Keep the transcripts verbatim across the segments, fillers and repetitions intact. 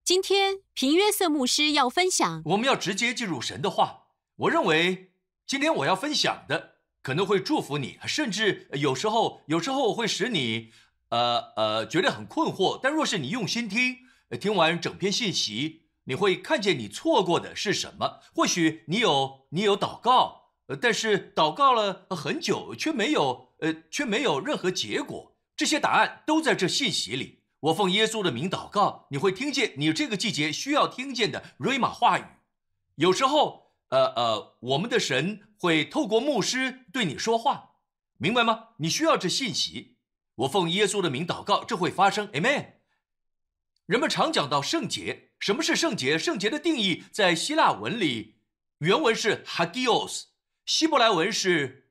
今天平约瑟牧师要分享， 我们要直接进入神的话。我认为今天我要分享的可能会祝福你，甚至有时候有时候会使你呃呃觉得很困惑。但若是你用心听，听完整篇信息，你会看见你错过的是什么。或许你有你有祷告，呃，但是祷告了很久，却没有呃却没有任何结果。这些答案都在这信息里。我奉耶稣的名祷告，你会听见你这个季节需要听见的瑞玛话语。有时候，呃呃，我们的神会透过牧师对你说话，明白吗？你需要这信息。我奉耶稣的名祷告，这会发生 ，Amen。人们常讲到圣洁，什么是圣洁？圣洁的定义在希腊文里，原文是 hagios， 希伯来文是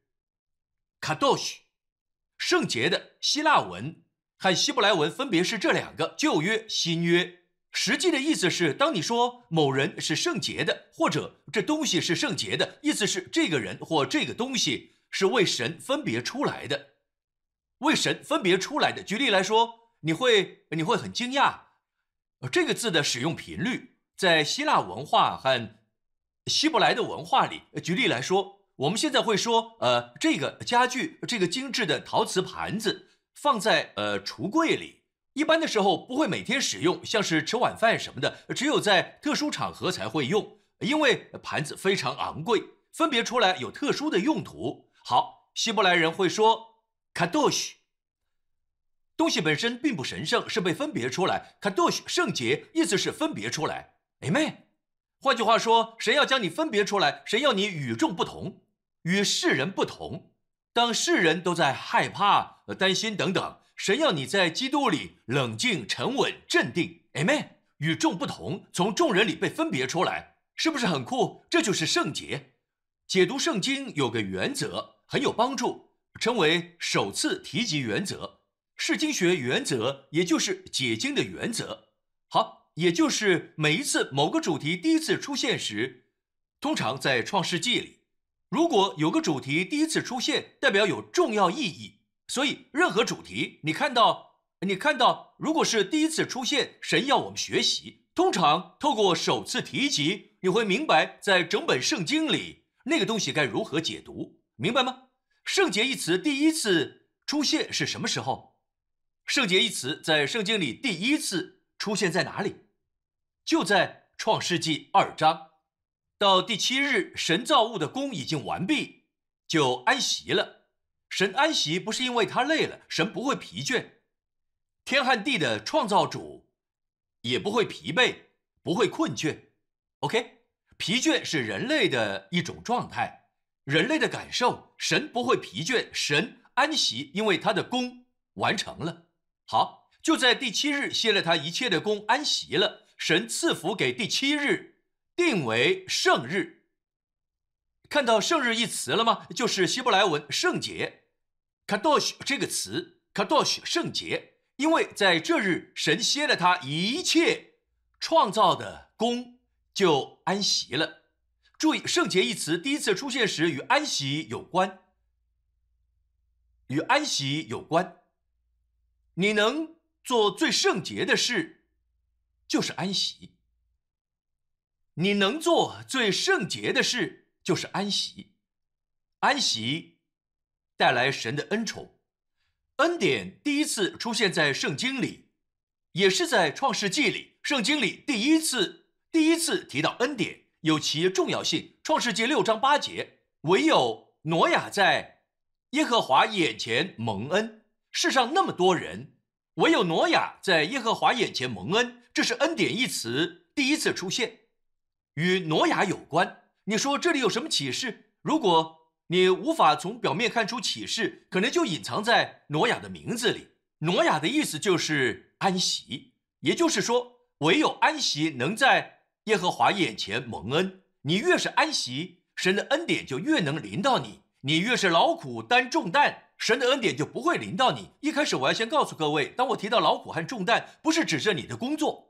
kadosh。圣洁的希腊文和希伯来文分别是这两个，旧约、新约。实际的意思是，当你说某人是圣洁的，或者这东西是圣洁的，意思是这个人或这个东西是为神分别出来的，为神分别出来的。举例来说，你会你会很惊讶，这个字的使用频率在希腊文化和希伯来的文化里。举例来说，我们现在会说，呃，这个家具，这个精致的陶瓷盘子放在呃橱柜里，一般的时候不会每天使用，像是吃晚饭什么的，只有在特殊场合才会用，因为盘子非常昂贵，分别出来有特殊的用途。好，希伯来人会说 kadosh， 东西本身并不神圣，是被分别出来。kadosh 圣洁，意思是分别出来。Amen。换句话说，神要将你分别出来，神要你与众不同，与世人不同。当世人都在害怕、担心等等，神要你在基督里冷静、沉稳、镇定。Amen。与众不同，从众人里被分别出来，是不是很酷？这就是圣洁。解读圣经有个原则很有帮助，称为首次提及原则。释经学原则也就是解经的原则。好，也就是每一次某个主题第一次出现时，通常在创世纪里，如果有个主题第一次出现，代表有重要意义。所以任何主题你看到你看到如果是第一次出现，神要我们学习，通常透过首次提及，你会明白在整本圣经里那个东西该如何解读，明白吗？圣洁一词第一次出现是什么时候？圣洁一词在圣经里第一次出现在哪里？就在创世纪二章。到第七日，神造物的工已经完毕，就安息了。神安息不是因为他累了，神不会疲倦。天和地的创造主也不会疲惫，不会困倦。OK， 疲倦是人类的一种状态，人类的感受。神不会疲倦，神安息，因为他的工完成了。好，就在第七日歇了他一切的工，安息了。神赐福给第七日，定为圣日。看到圣日一词了吗？就是希伯来文圣洁 kadosh 这个词， kadosh 圣洁，因为在这日神歇了他一切创造的工，就安息了。注意，圣洁一词第一次出现时与安息有关，与安息有关。你能做最圣洁的事，就是安息。你能做最圣洁的事，就是安息。安息带来神的恩宠。恩典第一次出现在圣经里，也是在创世纪里。圣经里第一次第一次提到恩典，有其重要性。创世纪六章八节，唯有挪亚在耶和华眼前蒙恩。世上那么多人，唯有挪亚在耶和华眼前蒙恩，这是恩典一词第一次出现，与挪亚有关。你说这里有什么启示？如果你无法从表面看出启示，可能就隐藏在挪亚的名字里。挪亚的意思就是安息，也就是说，唯有安息能在耶和华眼前蒙恩。你越是安息，神的恩典就越能临到你。你越是劳苦担重担，神的恩典就不会临到你。一开始我要先告诉各位，当我提到劳苦和重担，不是指着你的工作。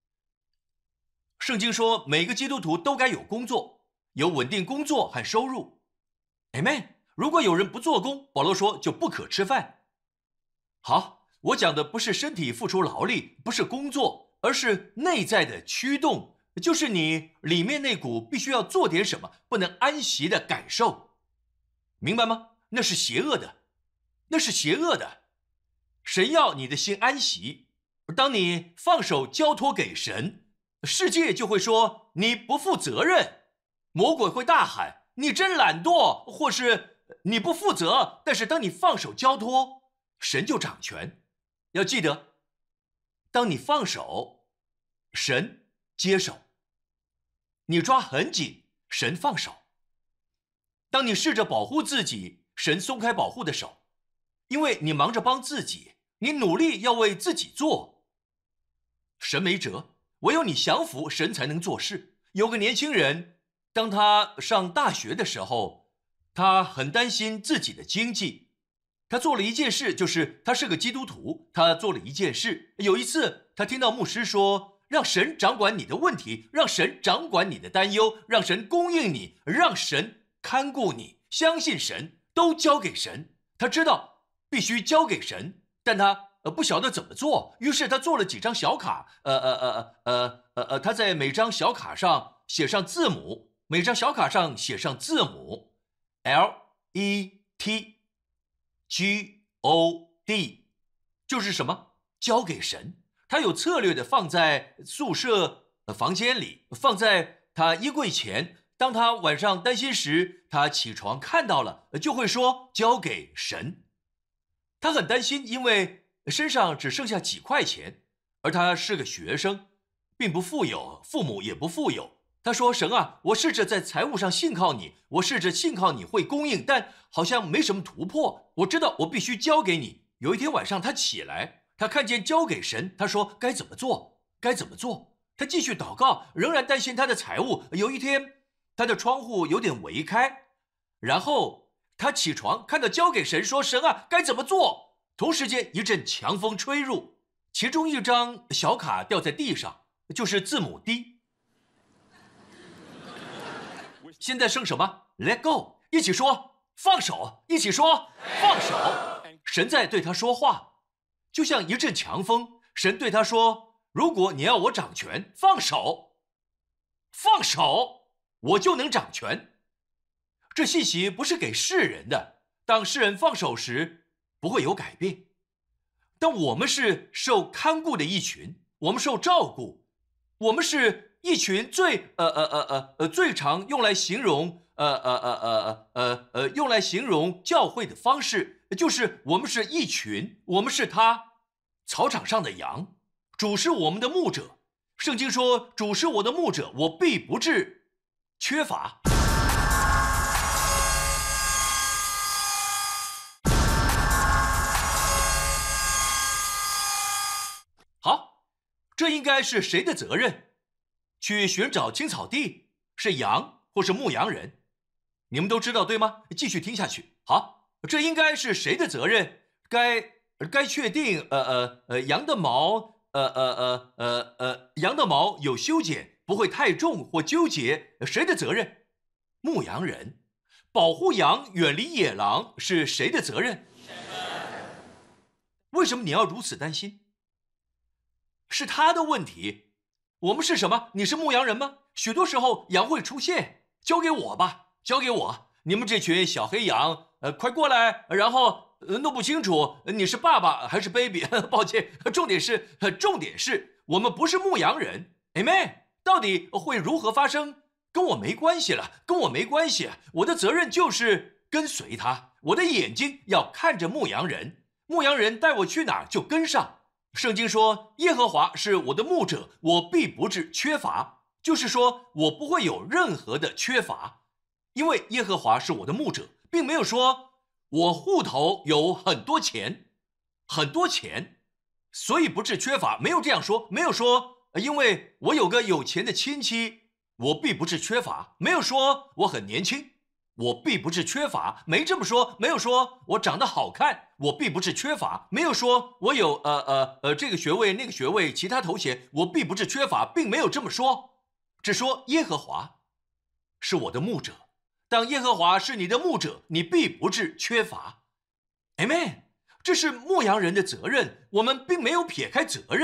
圣经说每个基督徒都该有工作，有稳定工作和收入。 Amen。 如果有人不做工，保罗说就不可吃饭。好，我讲的不是身体付出劳力，不是工作， 而是内在的驱动，就是你里面那股必须要做点什么，不能安息的感受，明白吗？那是邪恶的，那是邪恶的。神要你的心安息，当你放手交托给神，世界就会说你不负责任，魔鬼会大喊你真懒惰，或是你不负责。但是当你放手交托，神就掌权。要记得，当你放手，神接手；你抓很紧，神放手。当你试着保护自己，神松开保护的手，因为你忙着帮自己，你努力要为自己做，神没辙，唯有你降服，神才能做事。有个年轻人，当他上大学的时候，他很担心自己的经济，他做了一件事，就是他是个基督徒，他做了一件事。有一次他听到牧师说，让神掌管你的问题，让神掌管你的担忧，让神供应你，让神看顾你，相信神，都交给神。他知道必须交给神，但他呃不晓得怎么做，于是他做了几张小卡，呃呃呃呃呃呃，他在每张小卡上写上字母，每张小卡上写上字母 L E T G O D， 就是什么？交给神。他有策略的放在宿舍房间里，放在他衣柜前。当他晚上担心时，他起床看到了，就会说交给神。他很担心，因为身上只剩下几块钱，而他是个学生，并不富有，父母也不富有。他说，神啊，我试着在财务上信靠你，我试着信靠你会供应，但好像没什么突破。我知道我必须交给你。有一天晚上他起来，他看见交给神，他说该怎么做，该怎么做。他继续祷告，仍然担心他的财务。有一天他的窗户有点微开，然后他起床看到交给神，说神啊，该怎么做。同时间一阵强风吹入，其中一张小卡掉在地上，就是字母 D。 现在剩什么？ Let go， 一起说放手，一起说放手。神在对他说话，就像一阵强风。神对他说，如果你要我掌权，放手，放手，我就能掌权。这信息不是给世人的，当世人放手时不会有改变。但我们是受看顾的一群，我们受照顾，我们是一群最呃呃呃呃呃最常用来形容呃呃呃呃呃呃用来形容教会的方式，就是我们是一群，我们是他草场上的羊，主是我们的牧者。圣经说，主是我的牧者，我必不致缺乏。好，这应该是谁的责任？去寻找青草地，是羊或是牧羊人？你们都知道对吗？继续听下去。好，这应该是谁的责任？该该确定，呃呃呃，羊的毛，呃呃呃呃呃，羊的毛有修剪，不会太重或纠结，谁的责任？牧羊人。保护羊远离野狼是谁的责任？为什么你要如此担心？是他的问题。我们是什么？你是牧羊人吗？许多时候羊会出现，交给我吧，交给我。你们这群小黑羊，呃，快过来。然后、呃、弄不清楚你是爸爸还是 baby， 抱歉。重点是，重点是我们不是牧羊人。Amen。到底会如何发生，跟我没关系了，跟我没关系。我的责任就是跟随他，我的眼睛要看着牧羊人，牧羊人带我去哪儿就跟上。圣经说，耶和华是我的牧者，我必不致缺乏，就是说我不会有任何的缺乏，因为耶和华是我的牧者，并没有说我户头有很多钱，很多钱，所以不致缺乏，没有这样说。没有说因为我有个有钱的亲戚，我必不致缺乏，没有说我很年轻，我必不致缺乏，没这么说。没有说我长得好看，我必不致缺乏，没有说我有呃呃呃这个学位那个学位其他头衔，我必不致缺乏，并没有这么说。只说耶和华是我的牧者，当耶和华是你的牧者，你必不致缺乏。 Amen。 这是牧羊人的责任，我们并没有撇开责任，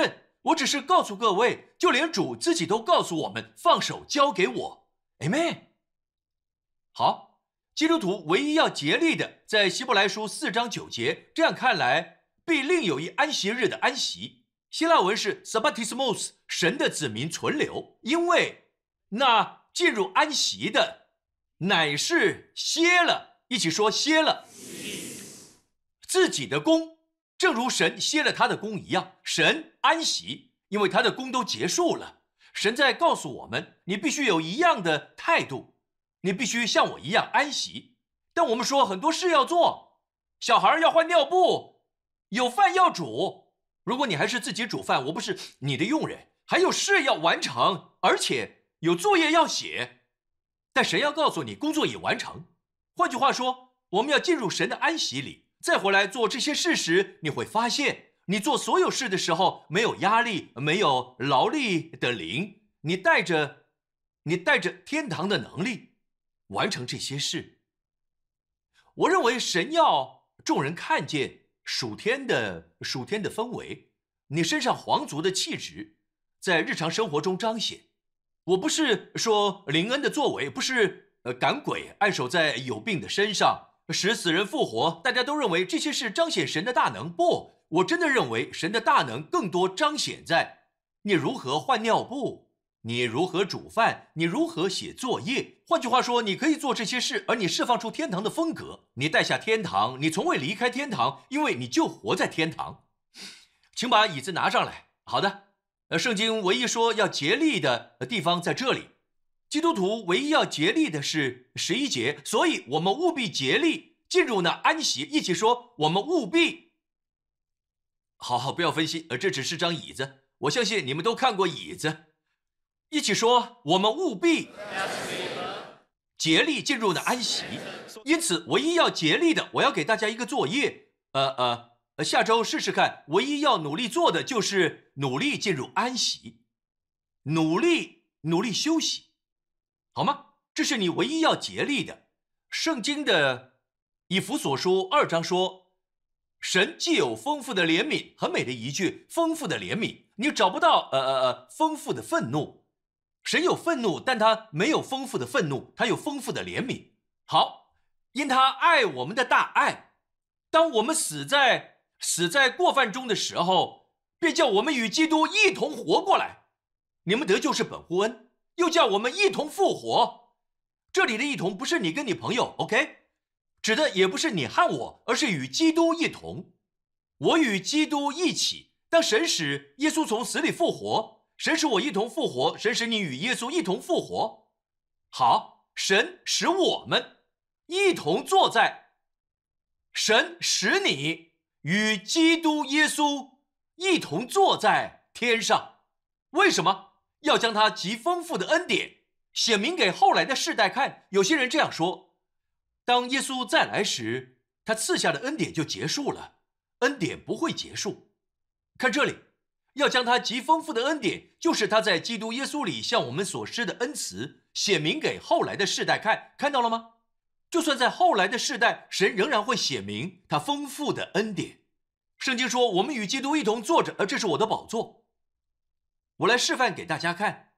我只是告诉各位，就连主自己都告诉我们，放手交给我。Amen。好，基督徒唯一要竭力的，在希伯来书四章九节，这样看来，必另有一安息日的安息。希腊文是 sabbatismos， 神的子民存留，因为那进入安息的，乃是歇了，一起说歇了自己的功，正如神歇了他的功一样，神安息，因为他的功都结束了。神在告诉我们，你必须有一样的态度，你必须像我一样安息。但我们说很多事要做，小孩要换尿布，有饭要煮，如果你还是自己煮饭，我不是你的佣人，还有事要完成，而且有作业要写，但神要告诉你工作已完成。换句话说，我们要进入神的安息里，再回来做这些事时，你会发现你做所有事的时候没有压力，没有劳力的灵，你带着你带着天堂的能力完成这些事。我认为神要众人看见属天的属天的氛围，你身上皇族的气质在日常生活中彰显。我不是说灵恩的作为，不是呃赶鬼按手在有病的身上，使死人复活，大家都认为这些是彰显神的大能。不，我真的认为神的大能更多彰显在你如何换尿布，你如何煮饭，你如何写作业。换句话说，你可以做这些事，而你释放出天堂的风格，你带下天堂，你从未离开天堂，因为你就活在天堂。请把椅子拿上来。好的，呃，圣经唯一说要竭力的地方在这里，基督徒唯一要竭力的是十一节，所以我们务必竭力进入那安息。一起说，我们务必。好好，不要分析，呃，这只是张椅子，我相信你们都看过椅子。一起说，我们务必竭力进入那安息。因此，唯一要竭力的，我要给大家一个作业，呃呃。呃，下周试试看，唯一要努力做的就是努力进入安息，努力努力休息，好吗？这是你唯一要竭力的。圣经的以弗所书二章说，神既有丰富的怜悯，很美的一句，丰富的怜悯，你找不到呃呃呃丰富的愤怒。神有愤怒，但他没有丰富的愤怒，他有丰富的怜悯。好，因他爱我们的大爱，当我们死在死在过犯中的时候，便叫我们与基督一同活过来。你们得救是本乎恩，又叫我们一同复活。这里的一同不是你跟你朋友 OK， 指的也不是你和我，而是与基督一同。我与基督一起，当神使耶稣从死里复活，神使我一同复活，神使你与耶稣一同复活。好，神使我们一同坐在，神使你与基督耶稣一同坐在天上。为什么？要将他极丰富的恩典显明给后来的世代看。有些人这样说，当耶稣再来时，他赐下的恩典就结束了，恩典不会结束。看这里，要将他极丰富的恩典，就是他在基督耶稣里向我们所施的恩慈，显明给后来的世代看。看到了吗？就算在后来的世代，神仍然会显明他丰富的恩典。圣经说，我们与基督一同坐着，而这是我的宝座。我来示范给大家看。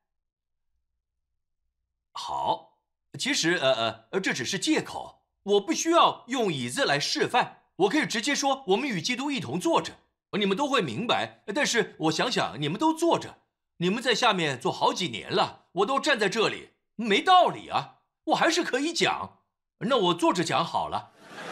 好，其实呃呃，这只是借口，我不需要用椅子来示范，我可以直接说我们与基督一同坐着，你们都会明白。但是我想想，你们都坐着，你们在下面坐好几年了，我都站在这里，没道理啊，我还是可以讲。那我坐着讲好了，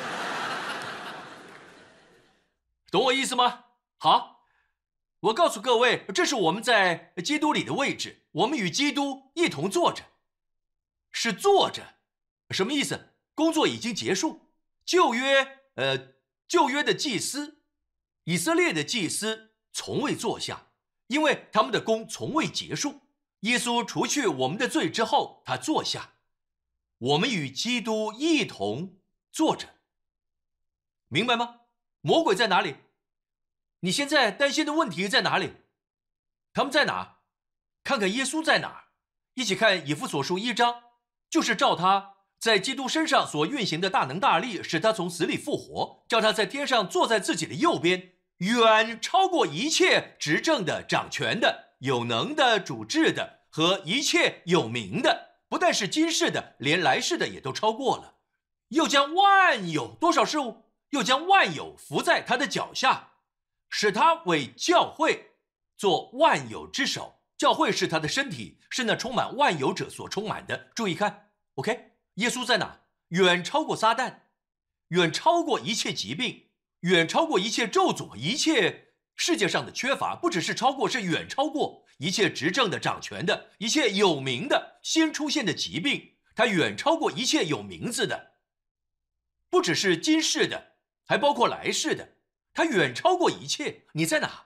懂我意思吗？好，我告诉各位，这是我们在基督里的位置，我们与基督一同坐着，是坐着，什么意思？工作已经结束。旧约，呃，旧约的祭司，以色列的祭司从未坐下，因为他们的工从未结束。耶稣除去我们的罪之后，他坐下。我们与基督一同坐着，明白吗？魔鬼在哪里？你现在担心的问题在哪里？他们在哪？看看耶稣在哪。一起看以弗所书一章，就是照他在基督身上所运行的大能大力，使他从死里复活，叫他在天上坐在自己的右边， 远超过一切执政的、掌权的、有能的、主治的和一切有名的，不但是今世的，连来世的也都超过了。又将万有多少事物，又将万有伏在他的脚下，使他为教会做万有之首。教会是他的身体，是那充满万有者所充满的。注意看 OK， 耶稣在哪？远超过撒旦，远超过一切疾病，远超过一切咒诅，一切世界上的缺乏，不只是超过，是远超过一切执政的、掌权的，一切有名的新出现的疾病，它远超过一切有名字的，不只是今世的，还包括来世的，它远超过一切。你在哪？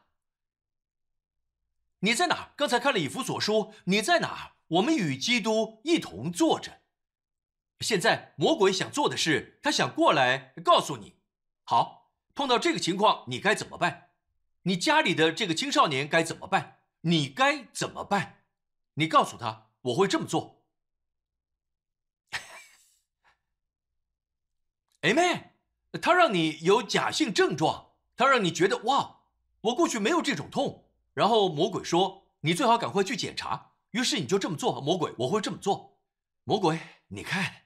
你在哪？刚才看了以弗所书，你在哪？我们与基督一同坐着。现在魔鬼想做的是，他想过来告诉你，好，碰到这个情况你该怎么办？你家里的这个青少年该怎么办？你该怎么办？你告诉他，我会这么做。Amen。他让你有假性症状，他让你觉得哇，我过去没有这种痛。然后魔鬼说，你最好赶快去检查。于是你就这么做。魔鬼，我会这么做。魔鬼，你看，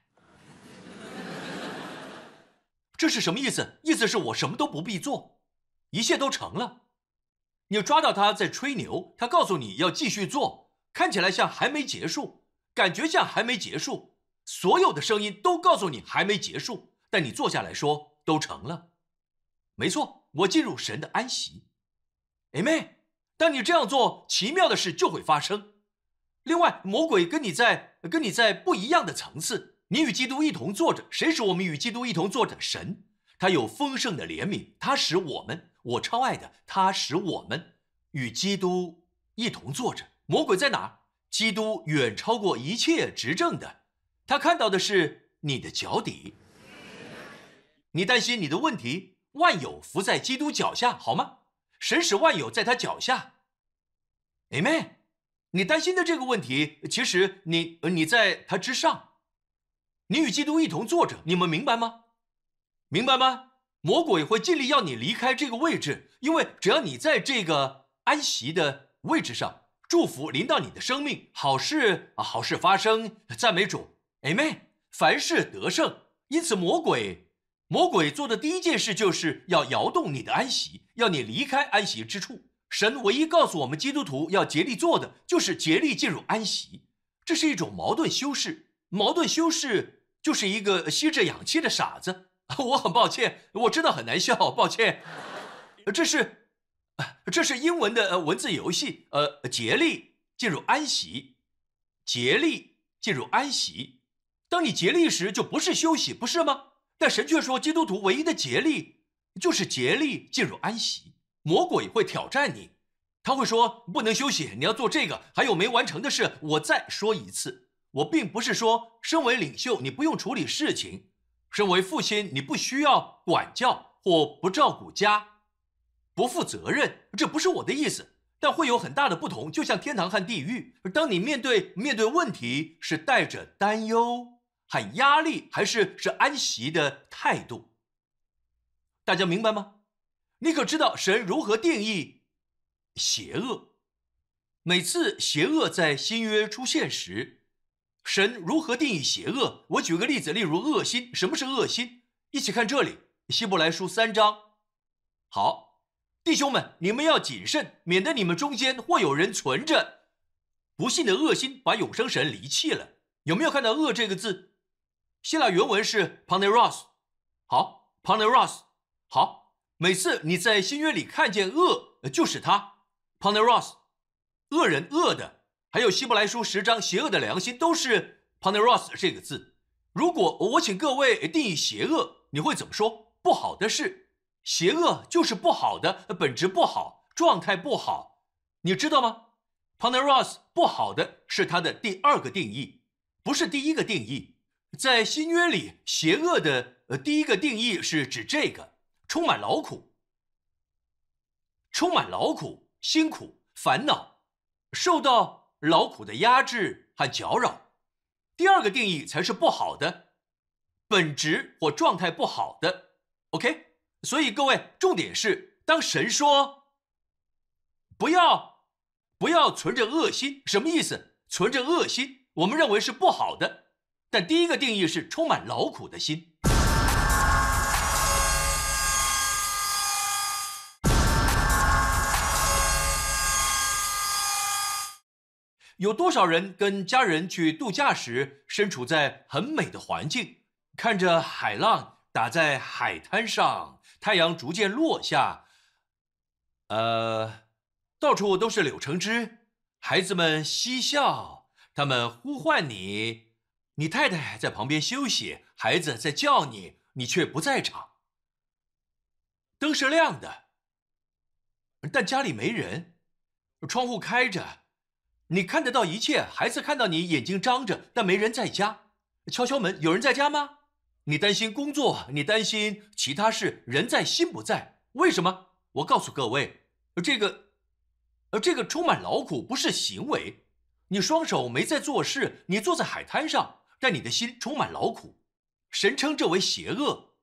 这是什么意思？意思是我什么都不必做，一切都成了。你抓到他在吹牛，他告诉你要继续做，看起来像还没结束，感觉像还没结束，所有的声音都告诉你还没结束，但你坐下来说都成了。没错，我进入神的安息。Amen。当你这样做，奇妙的事就会发生。另外，魔鬼跟你在跟你在不一样的层次。你与基督一同坐着，谁使我们与基督一同坐着？神，他有丰盛的怜悯，他使我们，我超爱的，他使我们与基督一同坐着。魔鬼在哪？基督远超过一切执政的，他看到的是你的脚底。你担心你的问题，万有伏在基督脚下，好吗？神使万有在他脚下。Amen。 你担心的这个问题，其实你你在他之上，你与基督一同坐着，你们明白吗？明白吗？魔鬼会尽力要你离开这个位置，因为只要你在这个安息的位置上，祝福临到你的生命，好事啊，好事发生，赞美主 Amen。 凡事得胜。因此魔鬼魔鬼做的第一件事就是要摇动你的安息，要你离开安息之处。神唯一告诉我们基督徒要竭力做的，就是竭力进入安息。这是一种矛盾修饰，矛盾修饰就是一个吸着氧气的傻子。我很抱歉，我知道很难笑，抱歉。这是这是英文的文字游戏，呃，竭力进入安息，竭力进入安息。当你竭力时，就不是休息，不是吗？但神却说，基督徒唯一的竭力就是竭力进入安息。魔鬼会挑战你，他会说不能休息，你要做这个，还有没完成的事。我再说一次，我并不是说身为领袖你不用处理事情，身为父亲你不需要管教或不照顾家，不负责任，这不是我的意思。但会有很大的不同，就像天堂和地狱。当你面对面对问题，是带着担忧和压力，还是是安息的态度？大家明白吗？你可知道神如何定义邪恶？每次邪恶在新约出现时，神如何定义邪恶？我举个例子，例如恶心。什么是恶心？一起看这里，希伯来书三章。好，弟兄们，你们要谨慎，免得你们中间或有人存着不信的恶心，把永生神离弃了。有没有看到恶这个字？希腊原文是 paneros。 好， paneros。 好，每次你在新约里看见恶，就是他 paneros， 恶人恶的。还有希伯来书十章邪恶的良心，都是 paneros 这个字。如果我请各位定义邪恶，你会怎么说？不好的事，邪恶就是不好的，本质不好，状态不好，你知道吗？ paneros 不好的是它的第二个定义，不是第一个定义。在新约里，邪恶的呃第一个定义是指这个，充满劳苦，充满劳苦、辛苦、烦恼，受到劳苦的压制和搅扰。第二个定义才是不好的，本质或状态不好的。 OK， 所以各位，重点是当当神说不要不要存着恶心，什么意思？存着恶心，我们认为是不好的。但第一个定义是充满劳苦的心。有多少人跟家人去度假时，身处在很美的环境，看着海浪打在海滩上，太阳逐渐落下，呃，到处都是柳橙汁，孩子们嬉笑，他们呼唤你，你太太在旁边休息，孩子在叫你，你却不在场。灯是亮的，但家里没人，窗户开着，你看得到一切，孩子看到你眼睛张着，但没人在家。敲敲门，有人在家吗？你担心工作，你担心其他事，人在心不在。为什么？我告诉各位，这个呃，这个充满劳苦不是行为，你双手没在做事，你坐在海滩上，但你的心充满劳苦。神称这为邪恶，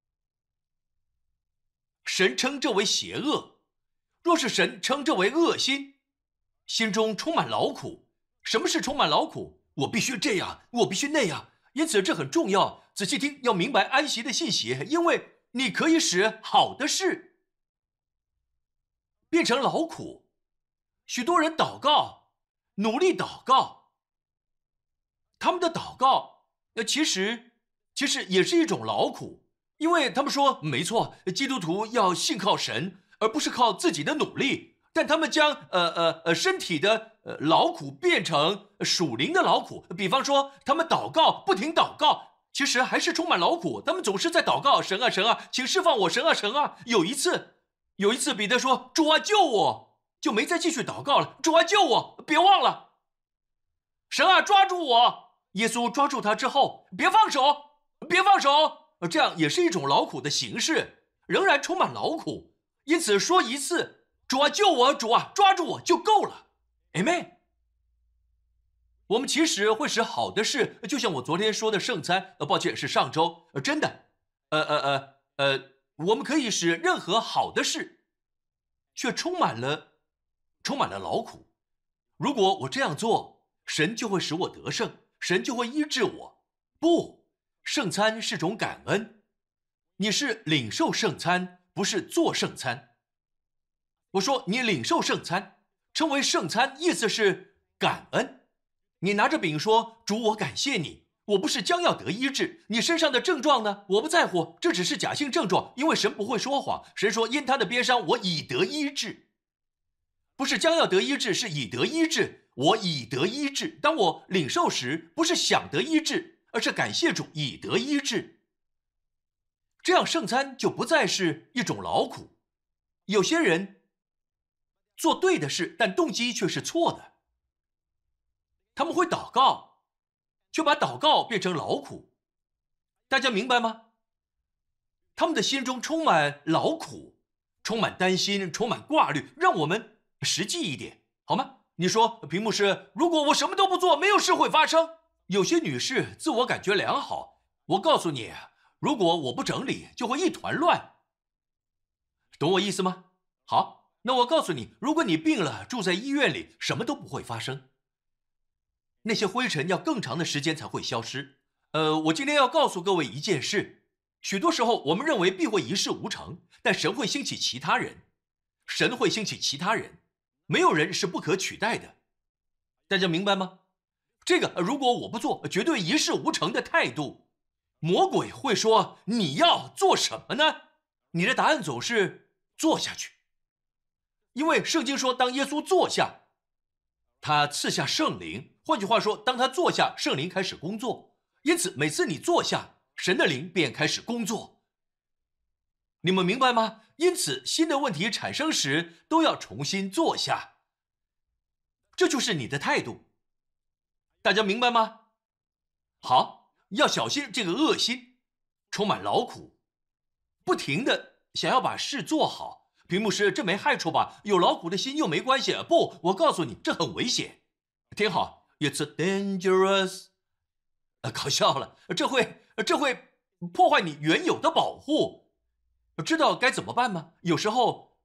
神称这为邪恶。若是神称这为恶心，心中充满劳苦。什么是充满劳苦？我必须这样，我必须那样。因此这很重要，仔细听，要明白安息的信息，因为你可以使好的事变成劳苦。许多人祷告，努力祷告，他们的祷告呃，其实其实也是一种劳苦，因为他们说没错，基督徒要信靠神，而不是靠自己的努力。但他们将呃呃呃身体的呃劳苦变成属灵的劳苦，比方说他们祷告，不停祷告，其实还是充满劳苦。他们总是在祷告，神啊神啊，请释放我，神啊神啊。有一次，有一次彼得说：“主啊救我！”就没再继续祷告了。主啊救我！别忘了，神啊抓住我！耶稣抓住他之后，别放手，别放手。这样也是一种劳苦的形式，仍然充满劳苦。因此说一次。主啊救我，主啊抓住我就够了。 Amen。 我们其实会使好的事，就像我昨天说的圣餐，呃，抱歉是上周，呃，真的，呃呃呃呃，我们可以使任何好的事，却充满了充满了劳苦。如果我这样做，神就会使我得胜，神就会医治我。不，圣餐是种感恩，你是领受圣餐，不是做圣餐。我说你领受圣餐，称为圣餐，意思是感恩。你拿着饼说：“主，我感谢你，我不是将要得医治。你身上的症状呢？我不在乎，这只是假性症状，因为神不会说谎。神说因他的鞭伤，我已得医治。不是将要得医治，是已得医治。我已得医治。当我领受时，不是想得医治，而是感谢主已得医治。这样圣餐就不再是一种劳苦。有些人做对的事，但动机却是错的。他们会祷告，却把祷告变成劳苦。大家明白吗？他们的心中充满劳苦，充满担心，充满挂虑。让我们实际一点，好吗？你说，屏幕是，如果我什么都不做，没有事会发生。有些女士自我感觉良好，我告诉你，如果我不整理，就会一团乱。懂我意思吗？好。那我告诉你，如果你病了，住在医院里，什么都不会发生。那些灰尘要更长的时间才会消失。呃，我今天要告诉各位一件事，许多时候我们认为必会一事无成，但神会兴起其他人，神会兴起其他人，没有人是不可取代的。大家明白吗？这个如果我不做，绝对一事无成的态度，魔鬼会说你要做什么呢？你的答案总是做下去。因为圣经说，当耶稣坐下，他赐下圣灵。换句话说，当他坐下，圣灵开始工作。因此，每次你坐下，神的灵便开始工作。你们明白吗？因此，新的问题产生时，都要重新坐下。这就是你的态度。大家明白吗？好，要小心这个恶心，充满劳苦，不停的想要把事做好。屏幕是，这没害处吧？有劳苦的心又没关系。不，我告诉你，这很危险。听好 ，It's dangerous。呃，搞笑了，这会这会破坏你原有的保护。知道该怎么办吗？有时候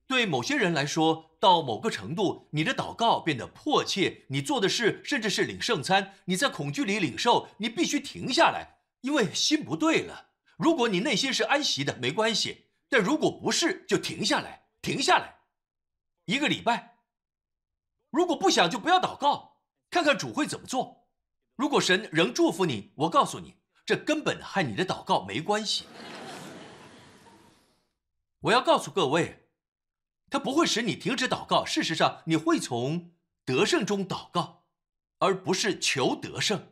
对某些人来说，到某个程度，你的祷告变得迫切，你做的事甚至是领圣餐，你在恐惧里领受，你必须停下来，因为心不对了。如果你内心是安息的，没关系，但如果不是，就停下来，停下来，一个礼拜。如果不想，就不要祷告，看看主会怎么做。如果神仍祝福你，我告诉你，这根本和你的祷告没关系。我要告诉各位，它不会使你停止祷告，事实上，你会从得胜中祷告，而不是求得胜。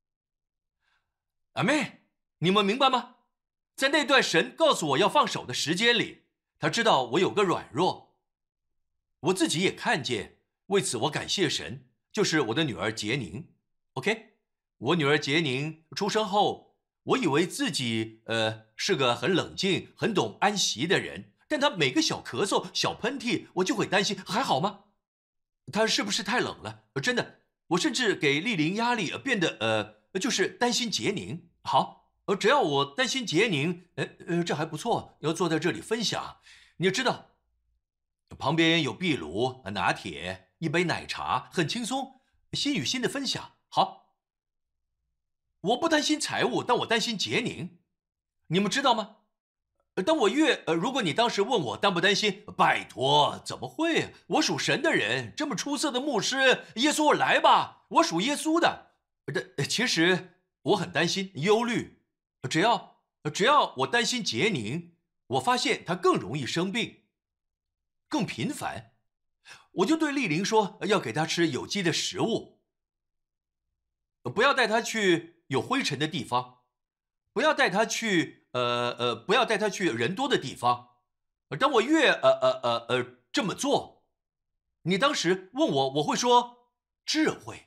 阿妹，你们明白吗？在那段神告诉我要放手的时间里，他知道我有个软弱，我自己也看见，为此我感谢神，就是我的女儿杰宁。OK， 我女儿杰宁出生后，我以为自己呃是个很冷静、很懂安息的人，但她每个小咳嗽、小喷嚏，我就会担心还好吗？她是不是太冷了？真的，我甚至给丽玲压力，变得呃就是担心杰宁。好，呃只要我担心杰宁，呃呃这还不错，要坐在这里分享。你知道，旁边有壁炉、拿铁、一杯奶茶，很轻松，心与心的分享。好，我不担心财务，但我担心杰宁。你们知道吗？当我越呃，如果你当时问我担不担心，拜托，怎么会？我属神的人，这么出色的牧师，耶稣来吧，我属耶稣的。呃，其实我很担心、忧虑，只要只要我担心杰宁，我发现他更容易生病，更频繁。我就对丽玲说，要给她吃有机的食物，不要带她去有灰尘的地方，不要带她去呃呃，不要带她去人多的地方。当我越呃呃呃呃这么做，你当时问我，我会说智慧，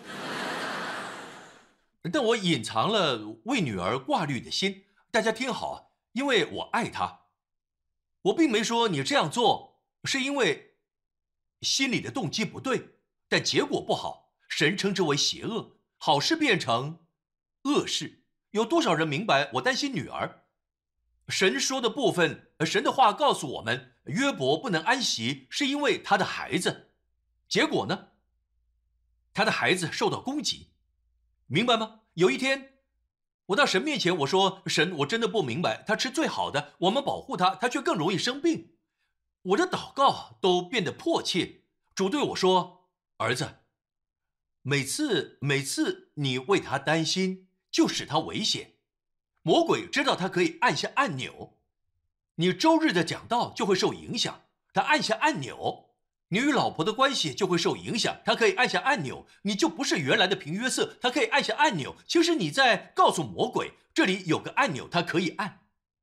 但我隐藏了为女儿挂虑的心。大家听好，因为我爱她，我并没说你这样做是因为心里的动机不对，但结果不好，神称之为邪恶，好事变成恶事。有多少人明白我担心女儿？神说的部分，神的话告诉我们，约伯不能安息是因为他的孩子，结果呢，他的孩子受到攻击，明白吗？有一天我到神面前，我说，神，我真的不明白，他吃最好的，我们保护他，他却更容易生病。我的祷告都变得迫切。主对我说，儿子，每次每次你为他担心，就使他危险。魔鬼知道他可以按下按钮，你周日的讲道就会受影响。他按下按钮，你与老婆的关系就会受影响。他可以按下按钮，你就不是原来的平约瑟。他可以按下按钮，其实你在告诉魔鬼，这里有个按钮，他可以按。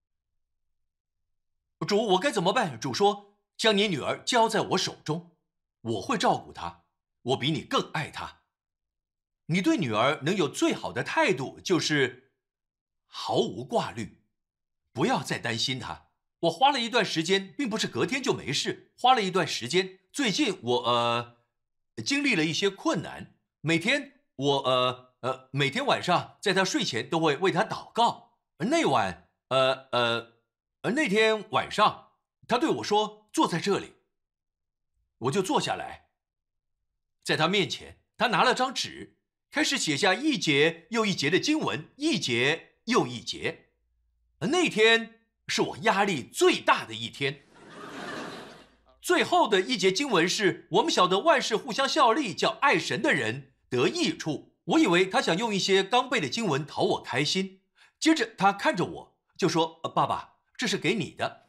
主，我该怎么办？主说，将你女儿交在我手中，我会照顾她，我比你更爱她。你对女儿能有最好的态度，就是毫无挂虑，不要再担心她。我花了一段时间，并不是隔天就没事，花了一段时间。最近我呃经历了一些困难，每天我呃呃每天晚上在她睡前都会为她祷告。那晚呃呃呃那天晚上，她对我说：“坐在这里。”我就坐下来，在她面前，她拿了张纸，开始写下一节又一节的经文，一节又一节。那天是我压力最大的一天。最后的一节经文是，我们晓得万事互相效力，叫爱神的人得益处。我以为他想用一些刚背的经文讨我开心，接着他看着我就说：“爸爸，这是给你的。”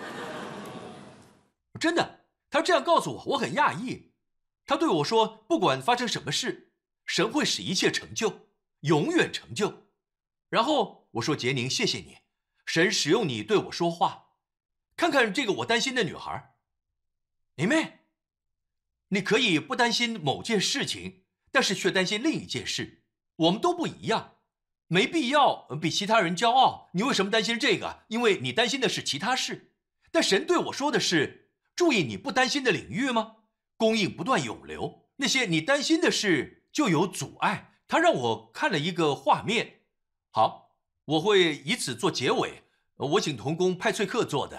真的，他这样告诉我，我很讶异。他对我说，不管发生什么事，神会使一切成就，永远成就。然后我说，杰宁，谢谢你，神使用你对我说话。看看这个我担心的女孩，妹妹，你可以不担心某件事情，但是却担心另一件事。我们都不一样，没必要比其他人骄傲。你为什么担心这个？因为你担心的是其他事。但神对我说的是，注意你不担心的领域吗？供应不断涌流，那些你担心的事就有阻碍。他让我看了一个画面。好，我会以此做结尾。我请同工派翠克做的。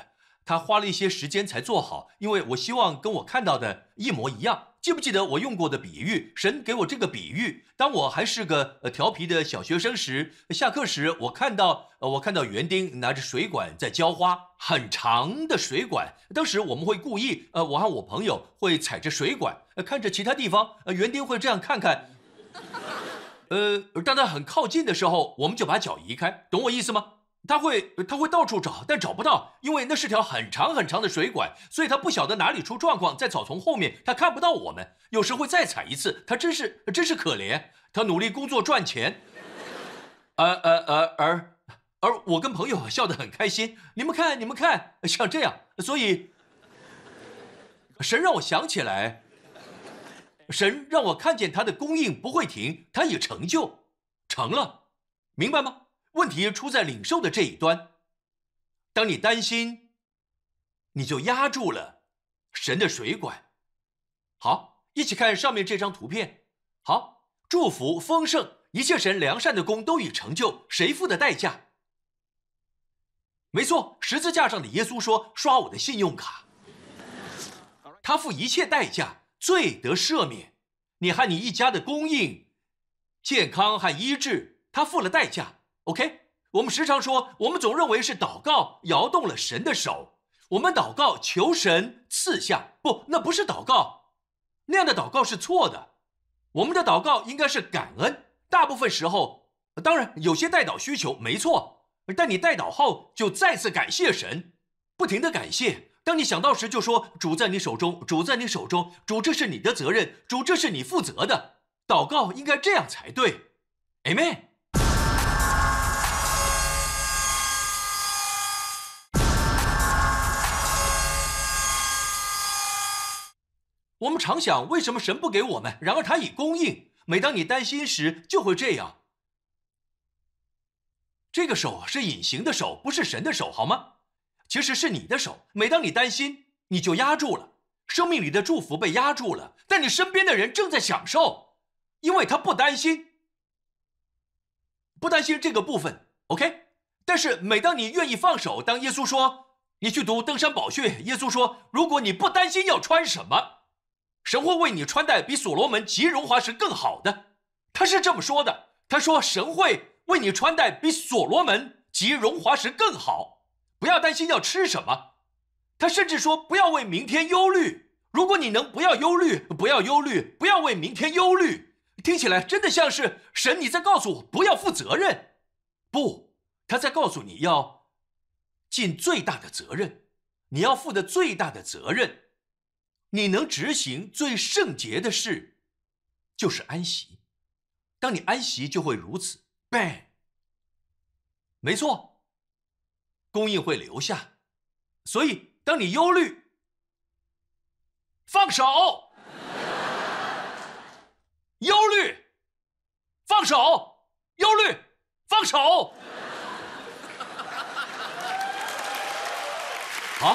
他花了一些时间才做好，因为我希望跟我看到的一模一样。记不记得我用过的比喻？神给我这个比喻，当我还是个呃调皮的小学生时，下课时我看到呃我看到园丁拿着水管在浇花，很长的水管。当时我们会故意，呃，我和我朋友会踩着水管，呃，看着其他地方，呃，园丁会这样看看。呃，当他很靠近的时候，我们就把脚移开，懂我意思吗？他会他会到处找，但找不到，因为那是条很长很长的水管，所以他不晓得哪里出状况，在草丛后面，他看不到我们。有时会再踩一次，他真是真是可怜。他努力工作赚钱，而而而而而我跟朋友笑得很开心。你们看，你们看，像这样，所以神让我想起来，神让我看见他的供应不会停，他已成就，成了，明白吗？问题出在领受的这一端。当你担心，你就压住了神的水管。好，一起看上面这张图片。好，祝福丰盛，一切神良善的工都已成就，谁付的代价？没错，十字架上的耶稣说：“刷我的信用卡。”他付一切代价，罪得赦免，你和你一家的供应、健康和医治，他付了代价。OK， 我们时常说，我们总认为是祷告摇动了神的手，我们祷告求神赐下，不，那不是祷告，那样的祷告是错的。我们的祷告应该是感恩，大部分时候，当然有些代祷需求没错，但你代祷后就再次感谢神，不停的感谢。当你想到时就说，主在你手中，主在你手中，主这是你的责任，主这是你负责的。祷告应该这样才对。 Amen。我们常想，为什么神不给我们？然而他已供应。每当你担心时，就会这样。这个手是隐形的手，不是神的手，好吗？其实是你的手。每当你担心，你就压住了，生命里的祝福被压住了。但你身边的人正在享受，因为他不担心，不担心这个部分。OK， 但是每当你愿意放手，当耶稣说你去读登山宝训，耶稣说，如果你不担心要穿什么，神会为你穿戴比所罗门极荣华时更好的。他是这么说的，他说神会为你穿戴比所罗门极荣华时更好。不要担心要吃什么，他甚至说不要为明天忧虑。如果你能不要忧虑，不要忧虑，不要为明天忧虑，听起来真的像是神你在告诉我不要负责任。不，他在告诉你要尽最大的责任，你要负的最大的责任。你能执行最圣洁的事，就是安息。当你安息，就会如此。bang， 没错，供应会留下。所以，当你忧虑，放手；忧虑，放手；忧虑，放手。好。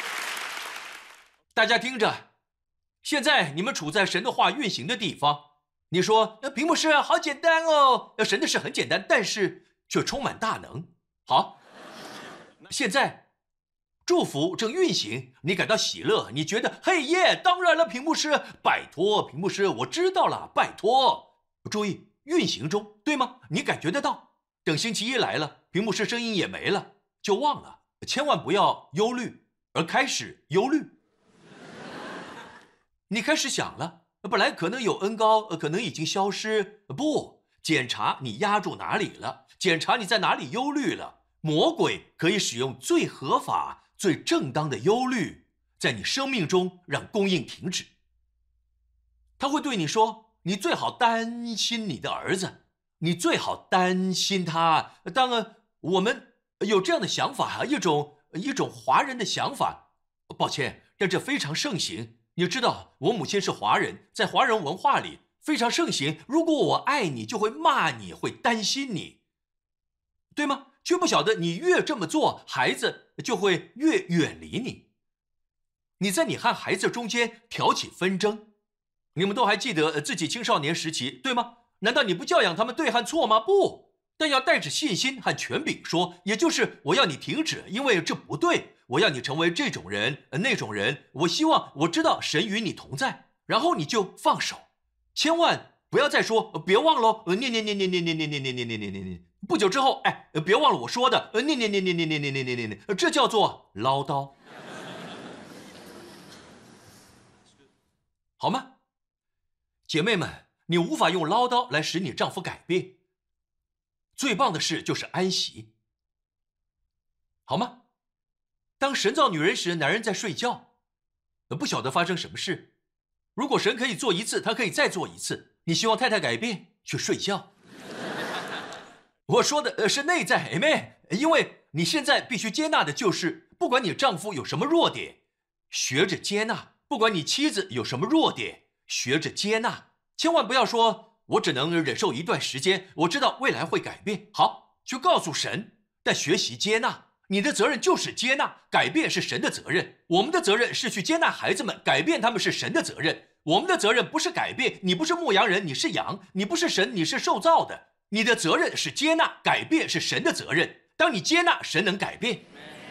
大家听着，现在你们处在神的话运行的地方。你说，屏幕师好简单哦，神的事很简单，但是却充满大能。好，现在祝福正运行，你感到喜乐，你觉得嘿耶，当然了，屏幕师，拜托，屏幕师，我知道了，拜托。注意，运行中，对吗？你感觉得到。等星期一来了，屏幕师声音也没了，就忘了，千万不要忧虑，而开始忧虑。你开始想了，本来可能有恩膏，可能已经消失。不，检查你压住哪里了，检查你在哪里忧虑了。魔鬼可以使用最合法、最正当的忧虑，在你生命中让供应停止。他会对你说：“你最好担心你的儿子，你最好担心他。”当然，我们有这样的想法，一种一种华人的想法。抱歉，但这非常盛行。你知道，我母亲是华人，在华人文化里非常盛行。如果我爱你，就会骂你，会担心你，对吗？却不晓得你越这么做，孩子就会越远离你。你在你和孩子中间挑起纷争。你们都还记得自己青少年时期，对吗？难道你不教养他们对和错吗？不， 但要带着信心和权柄说，也就是我要你停止，因为这不对，我要你成为这种人、那种人，我希望我知道神与你同在，然后你就放手，千万不要再说，别忘了哦，念念念念念念念念念念念念念念，不久之后，哎，别忘了我说的，念念念念念念念念念念念，这叫做唠叨，好吗？姐妹们，你无法用唠叨来使你丈夫改变。最棒的事就是安息，好吗？当神造女人时，男人在睡觉，不晓得发生什么事。如果神可以做一次，他可以再做一次。你希望太太改变，去睡觉。我说的是内在 ，Amen。因为你现在必须接纳的就是，不管你丈夫有什么弱点，学着接纳；不管你妻子有什么弱点，学着接纳。千万不要说，我只能忍受一段时间，我知道未来会改变。好，去告诉神，但学习接纳。你的责任就是接纳，改变是神的责任。我们的责任是去接纳孩子们，改变他们是神的责任。我们的责任不是改变，你不是牧羊人，你是羊，你不是神，你是受造的。你的责任是接纳，改变是神的责任。当你接纳，神能改变。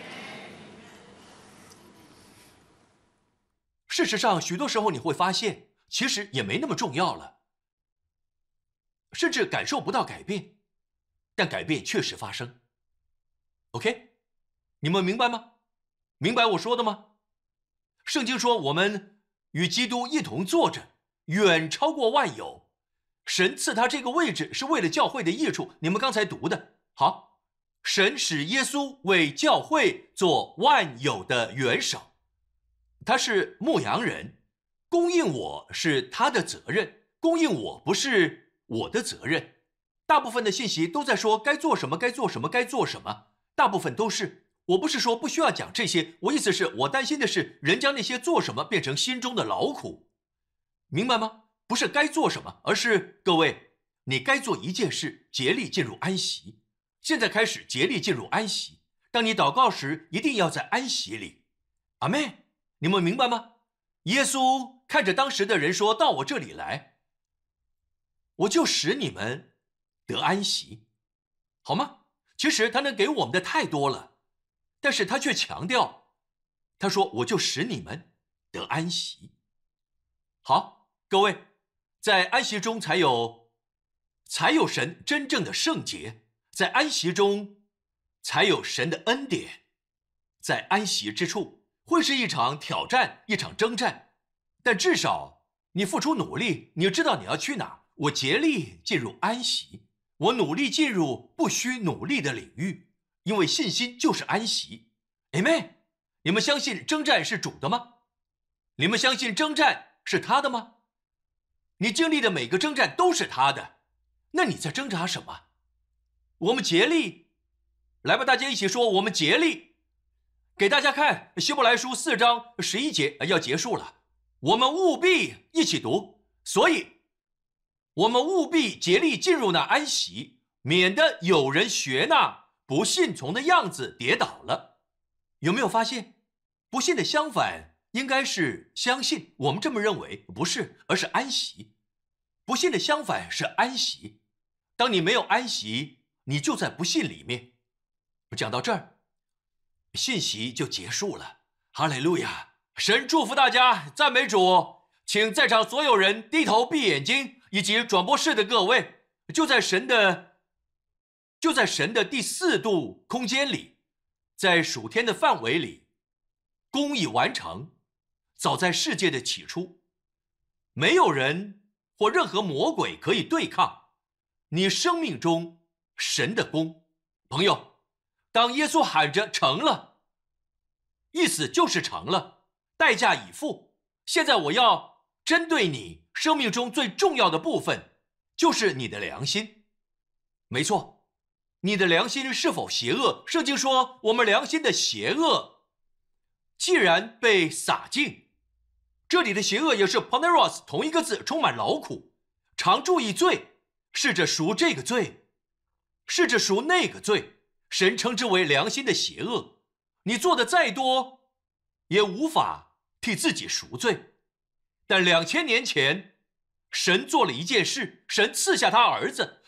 事实上，许多时候你会发现，其实也没那么重要了。甚至感受不到改变，但改变确实发生。OK， 你们明白吗？明白我说的吗？圣经说我们与基督一同坐着，远超过万有。神赐他这个位置是为了教会的益处，你们刚才读的。好，神使耶稣为教会做万有的元首，他是牧羊人，供应我是他的责任，供应我不是我的责任。大部分的信息都在说该做什么该做什么该做什么，大部分都是。我不是说不需要讲这些，我意思是我担心的是人将那些做什么变成心中的劳苦，明白吗？不是该做什么，而是各位，你该做一件事，竭力进入安息。现在开始竭力进入安息，当你祷告时一定要在安息里。阿们，你们明白吗？耶稣看着当时的人说，到我这里来，我就使你们得安息，好吗？其实他能给我们的太多了，但是他却强调，他说我就使你们得安息。好，各位，在安息中才有才有神真正的圣洁，在安息中才有神的恩典。在安息之处会是一场挑战，一场征战，但至少你付出努力，你知道你要去哪。我竭力进入安息，我努力进入不需努力的领域，因为信心就是安息。Amen。你们相信征战是主的吗？你们相信征战是他的吗？你经历的每个征战都是他的，那你在挣扎什么？我们竭力，来吧，大家一起说，我们竭力。给大家看希伯来书四章十一节，要结束了，我们务必一起读。所以我们务必竭力进入那安息，免得有人学那不信从的样子跌倒了。有没有发现，不信的相反应该是相信，我们这么认为，不是，而是安息。不信的相反是安息，当你没有安息，你就在不信里面。讲到这儿，信息就结束了。哈利路亚，神祝福大家，赞美主。请在场所有人低头闭眼睛，以及转播室的各位，就在神的就在神的第四度空间里，在属天的范围里，公义完成。早在世界的起初，没有人或任何魔鬼可以对抗你生命中神的功。朋友，当耶稣喊着成了，意思就是成了，代价已付。现在我要针对你生命中最重要的部分，就是你的良心。没错，你的良心是否邪恶？圣经说我们良心的邪恶既然被洒净，这里的邪恶也是 poneros 同一个字，充满劳苦，常注意罪，试着赎这个罪，试着赎那个罪，神称之为良心的邪恶。你做的再多也无法替自己赎罪。但两千年前，神做了一件事，神赐下他儿子，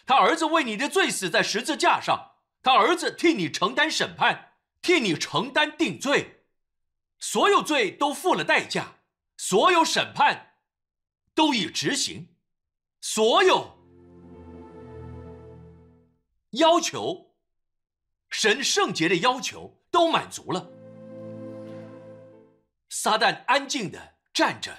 他儿子为你的罪死在十字架上，他儿子替你承担审判，替你承担定罪，所有罪都付了代价，所有审判都已执行，所有要求，神圣洁的要求都满足了。撒旦安静地站着，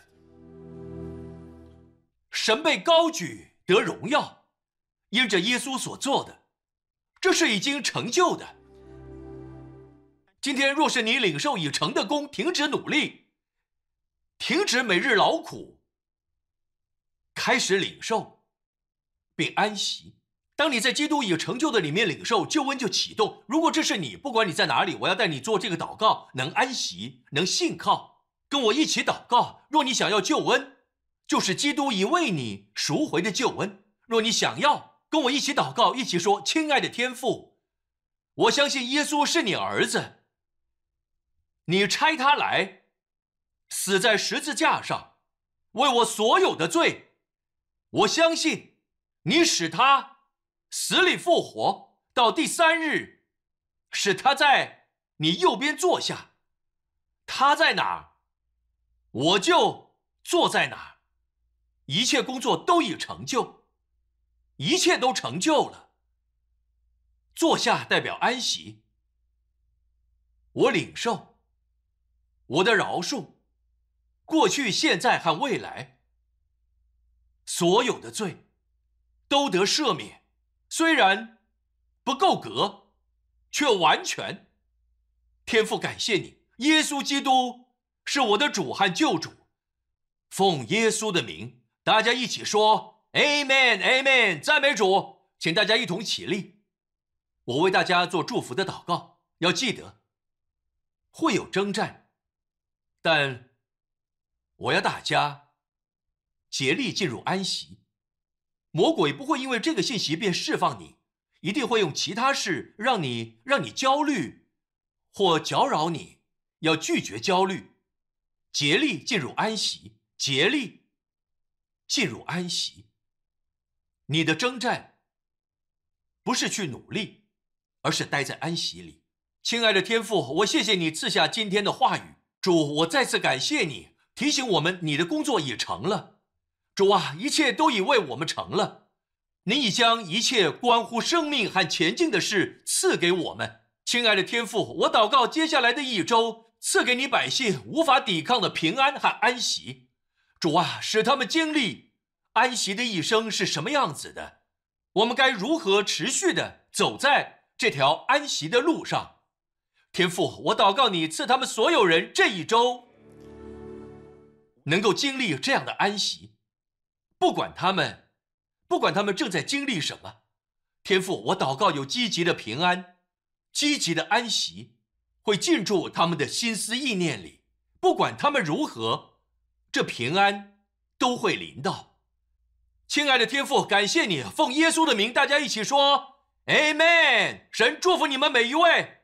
神被高举得荣耀，因着耶稣所做的，这是已经成就的。今天若是你领受已成的功，停止努力，停止每日劳苦，开始领受并安息。当你在基督已成就的里面领受，救恩就启动。如果这是你，不管你在哪里，我要带你做这个祷告，能安息，能信靠，跟我一起祷告。若你想要救恩，就是基督已为你赎回的救恩。若你想要，跟我一起祷告，一起说：亲爱的天父，我相信耶稣是你儿子，你差他来，死在十字架上，为我所有的罪。我相信你使他死里复活，到第三日，使他在你右边坐下。他在哪儿，我就坐在哪儿。一切工作都已成就，一切都成就了。坐下代表安息。我领受我的饶恕，过去、现在和未来，所有的罪都得赦免。虽然不够格，却完全。天父，感谢你，耶稣基督是我的主和救主。奉耶稣的名，大家一起说 Amen Amen， 赞美主。请大家一同起立，我为大家做祝福的祷告。要记得会有征战，但我要大家竭力进入安息。魔鬼不会因为这个信息便释放你，一定会用其他事让你让你焦虑或搅扰你。要拒绝焦虑，竭力进入安息，竭力进入安息。你的征战不是去努力，而是待在安息里。亲爱的天父，我谢谢你赐下今天的话语。主，我再次感谢你，提醒我们你的工作已成了。主啊，一切都已为我们成了。你已将一切关乎生命和前进的事赐给我们。亲爱的天父，我祷告接下来的一周，赐给你百姓无法抵抗的平安和安息。主啊，使他们经历安息的一生是什么样子的，我们该如何持续的走在这条安息的路上。天父，我祷告你赐他们所有人这一周能够经历这样的安息。不管他们，不管他们正在经历什么，天父，我祷告有积极的平安，积极的安息会进驻他们的心思意念里。不管他们如何，这平安都会临到。亲爱的天父，感谢你，奉耶稣的名，大家一起说 Amen。 神祝福你们每一位。